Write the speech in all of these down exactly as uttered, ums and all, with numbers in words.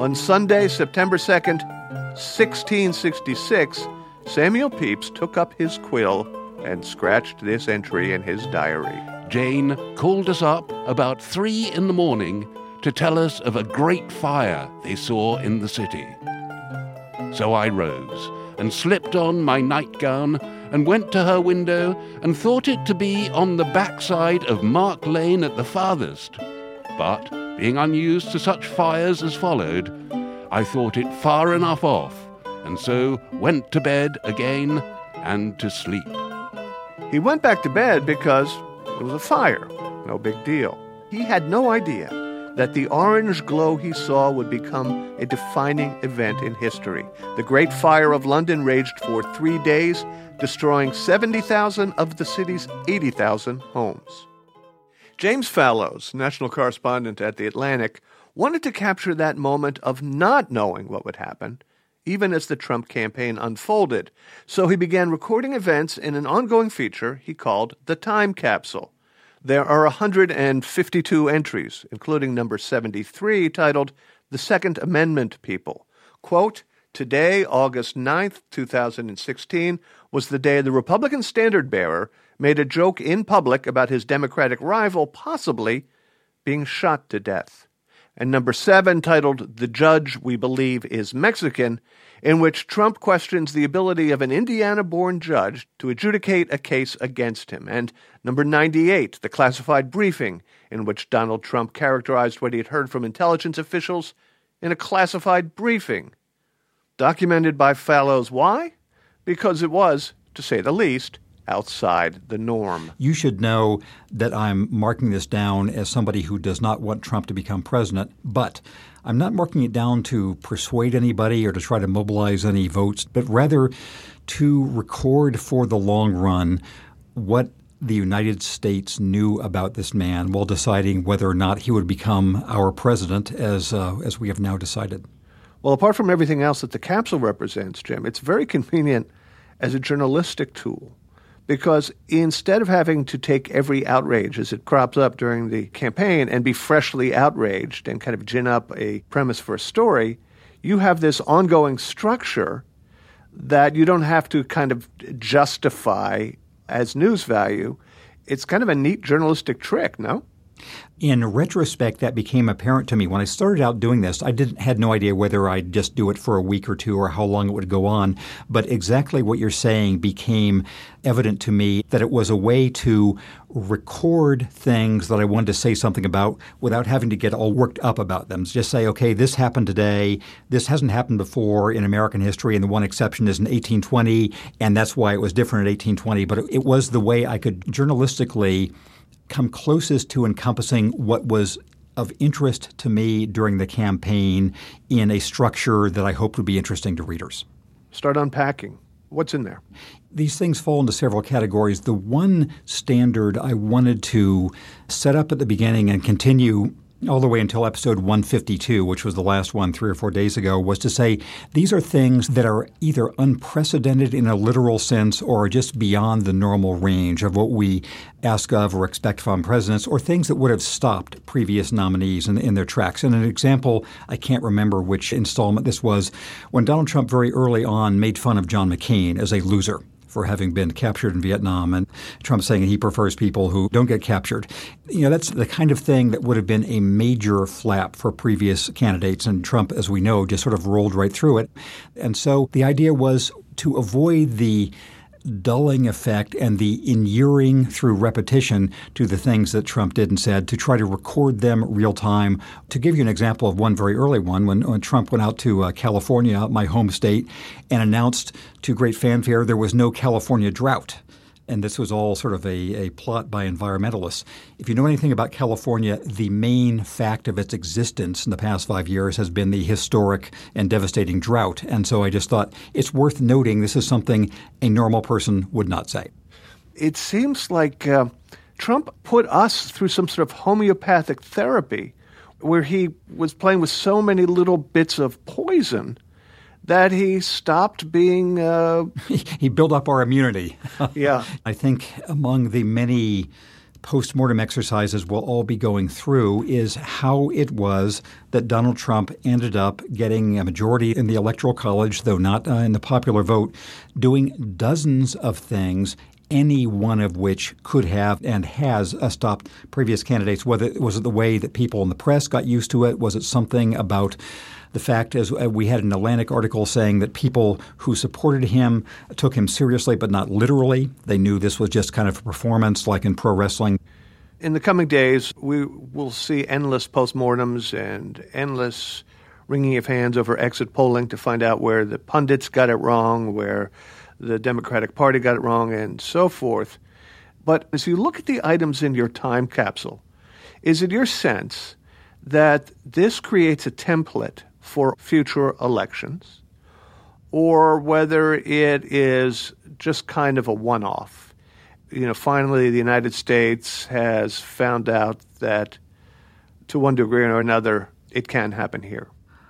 On Sunday, September second, sixteen sixty-six, Samuel Pepys took up his quill and scratched this entry in his diary. Jane called us up about three in the morning to tell us of a great fire they saw in the city. So I rose and slipped on my nightgown and went to her window and thought it to be on the backside of Mark Lane at the farthest. But, being unused to such fires as followed, I thought it far enough off, and so went to bed again and to sleep. He went back to bed because it was a fire. No big deal. He had no idea that the orange glow he saw would become a defining event in history. The Great Fire of London raged for three days, destroying seventy thousand of the city's eighty thousand homes. James Fallows, national correspondent at The Atlantic, wanted to capture that moment of not knowing what would happen, even as the Trump campaign unfolded. So he began recording events in an ongoing feature he called The Time Capsule. There are one hundred fifty-two entries, including number seventy-three, titled The Second Amendment People. Quote, today, August ninth, two thousand sixteen, was the day the Republican standard-bearer made a joke in public about his Democratic rival possibly being shot to death. And number seven, titled The Judge We Believe is Mexican, in which Trump questions the ability of an Indiana-born judge to adjudicate a case against him. And number ninety-eight, The Classified Briefing, in which Donald Trump characterized what he had heard from intelligence officials in a classified briefing. Documented by Fallows. Why? Because it was, to say the least, outside the norm. You should know that I'm marking this down as somebody who does not want Trump to become president, but I'm not marking it down to persuade anybody or to try to mobilize any votes, but rather to record for the long run what the United States knew about this man while deciding whether or not he would become our president, as uh, as we have now decided. Well, apart from everything else that the capsule represents, Jim, it's very convenient as a journalistic tool. Because instead of having to take every outrage as it crops up during the campaign and be freshly outraged and kind of gin up a premise for a story, you have this ongoing structure that you don't have to kind of justify as news value. It's kind of a neat journalistic trick, no? In retrospect, that became apparent to me. When I started out doing this, I didn't had no idea whether I'd just do it for a week or two or how long it would go on. But exactly what you're saying became evident to me, that it was a way to record things that I wanted to say something about without having to get all worked up about them. Just say, okay, this happened today. This hasn't happened before in American history, and the one exception is in eighteen twenty, and that's why it was different in eighteen twenty. But it was the way I could journalistically come closest to encompassing what was of interest to me during the campaign in a structure that I hoped would be interesting to readers. Start unpacking. What's in there? These things fall into several categories. The one standard I wanted to set up at the beginning and continue all the way until episode one fifty-two, which was the last one three or four days ago, was to say these are things that are either unprecedented in a literal sense or are just beyond the normal range of what we ask of or expect from presidents, or things that would have stopped previous nominees in, in their tracks. And an example, I can't remember which installment this was, when Donald Trump very early on made fun of John McCain as a loser for having been captured in Vietnam, and Trump saying he prefers people who don't get captured. You know, that's the kind of thing that would have been a major flap for previous candidates, and Trump, as we know, just sort of rolled right through it. And so the idea was to avoid the dulling effect and the inuring through repetition to the things that Trump did and said, to try to record them real time. To give you an example of one very early one, when, when Trump went out to uh, California, my home state, and announced to great fanfare there was no California drought. And this was all sort of a, a plot by environmentalists. If you know anything about California, the main fact of its existence in the past five years has been the historic and devastating drought. And so I just thought it's worth noting this is something a normal person would not say. It seems like uh, Trump put us through some sort of homeopathic therapy where he was playing with so many little bits of poison that he stopped being uh... – He built up our immunity. Yeah. I think among the many postmortem exercises we'll all be going through is how it was that Donald Trump ended up getting a majority in the Electoral College, though not uh, in the popular vote, doing dozens of things, any one of which could have and has uh, stopped previous candidates. Whether was it the way that people in the press got used to it? Was it something about the fact, as we had an Atlantic article saying that people who supported him took him seriously but not literally? They knew this was just kind of a performance like in pro wrestling. In the coming days, we will see endless postmortems and endless wringing of hands over exit polling to find out where the pundits got it wrong, where the Democratic Party got it wrong, and so forth. But as you look at the items in your time capsule, is it your sense that this creates a template for future elections, or whether it is just kind of a one-off? You know, finally, the United States has found out that to one degree or another, it can happen here.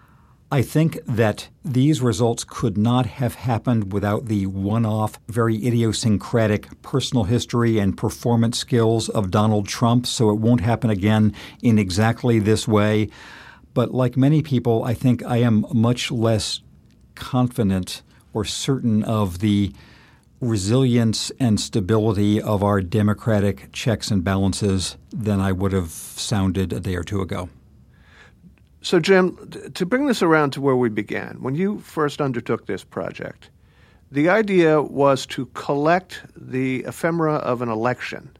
I think that these results could not have happened without the one-off, very idiosyncratic personal history and performance skills of Donald Trump, so it won't happen again in exactly this way. But like many people, I think I am much less confident or certain of the resilience and stability of our democratic checks and balances than I would have sounded a day or two ago. So, Jim, to bring this around to where we began, when you first undertook this project, the idea was to collect the ephemera of an election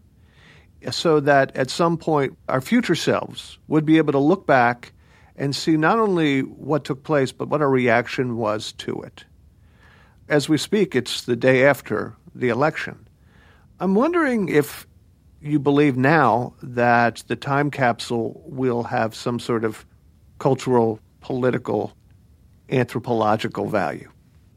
so that at some point our future selves would be able to look back and see not only what took place, but what our reaction was to it. As we speak, it's the day after the election. I'm wondering if you believe now that the time capsule will have some sort of cultural, political, anthropological value.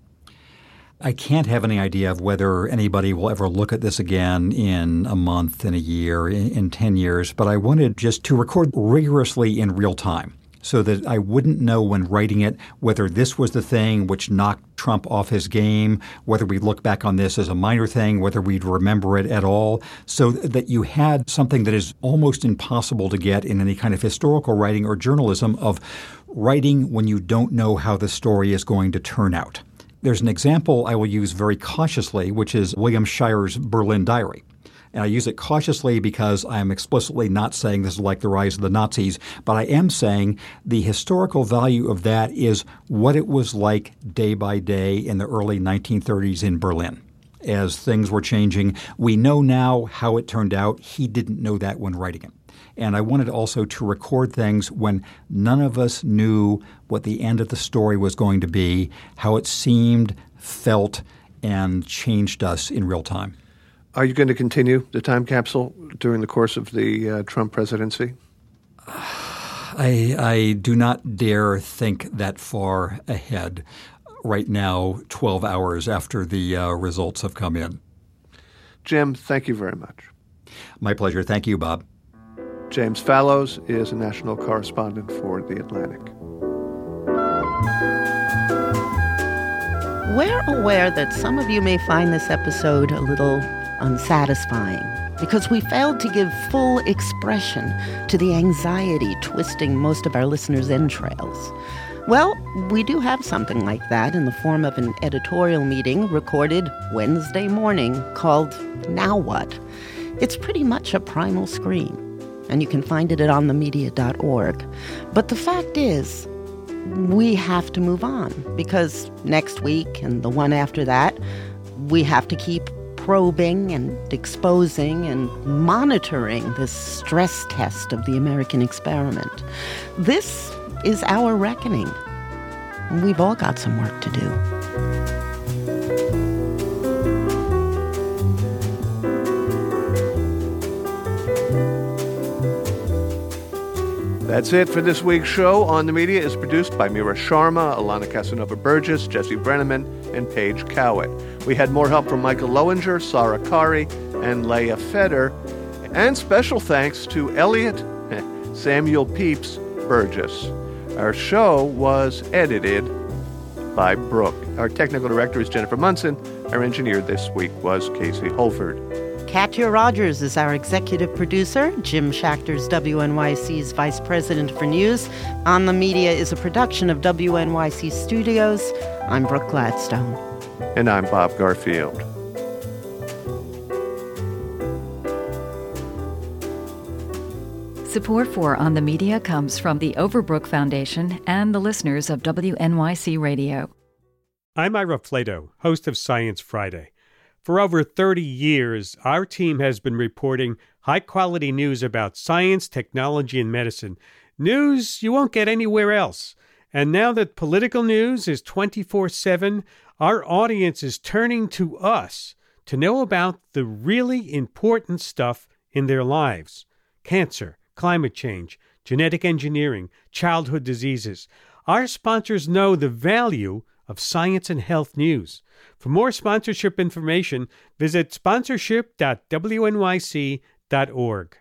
I can't have any idea of whether anybody will ever look at this again in a month, in a year, in, in ten years, but I wanted just to record rigorously in real time so that I wouldn't know when writing it whether this was the thing which knocked Trump off his game, whether we look back on this as a minor thing, whether we'd remember it at all, so that you had something that is almost impossible to get in any kind of historical writing or journalism of writing when you don't know how the story is going to turn out. There's an example I will use very cautiously, which is William Shirer's Berlin Diary. And I use it cautiously because I am explicitly not saying this is like the rise of the Nazis, but I am saying the historical value of that is what it was like day by day in the early nineteen thirties in Berlin. As things were changing, we know now how it turned out. He didn't know that when writing it. And I wanted also to record things when none of us knew what the end of the story was going to be, how it seemed, felt, and changed us in real time. Are you going to continue the time capsule during the course of the uh, Trump presidency? I, I do not dare think that far ahead right now, twelve hours after the uh, results have come in. Jim, thank you very much. My pleasure. Thank you, Bob. James Fallows is a national correspondent for The Atlantic. We're aware that some of you may find this episode a little unsatisfying because we failed to give full expression to the anxiety twisting most of our listeners' entrails. Well, we do have something like that in the form of an editorial meeting recorded Wednesday morning called Now What? It's pretty much a primal scream, and you can find it at on the media dot org. But the fact is, we have to move on because next week and the one after that, we have to keep probing and exposing and monitoring this stress test of the American experiment. This is our reckoning. We've all got some work to do. That's it for this week's show. On the Media is produced by Mira Sharma, Alana Casanova-Burgess, Jesse Brenneman, and Paige Cowett. We had more help from Michael Lowinger, Sarah Kari, and Leah Feder. And special thanks to Elliot Samuel Pepys Burgess. Our show was edited by Brooke. Our technical director is Jennifer Munson. Our engineer this week was Casey Holford. Katya Rogers is our executive producer. Jim Schachter's W N Y C's vice president for news. On the Media is a production of W N Y C Studios. I'm Brooke Gladstone. And I'm Bob Garfield. Support for On the Media comes from the Overbrook Foundation and the listeners of W N Y C Radio. I'm Ira Flato, host of Science Friday. For over thirty years, our team has been reporting high-quality news about science, technology, and medicine. News you won't get anywhere else. And now that political news is twenty-four seven, our audience is turning to us to know about the really important stuff in their lives. Cancer, climate change, genetic engineering, childhood diseases. Our sponsors know the value of science and health news. For more sponsorship information, visit sponsorship dot w n y c dot org.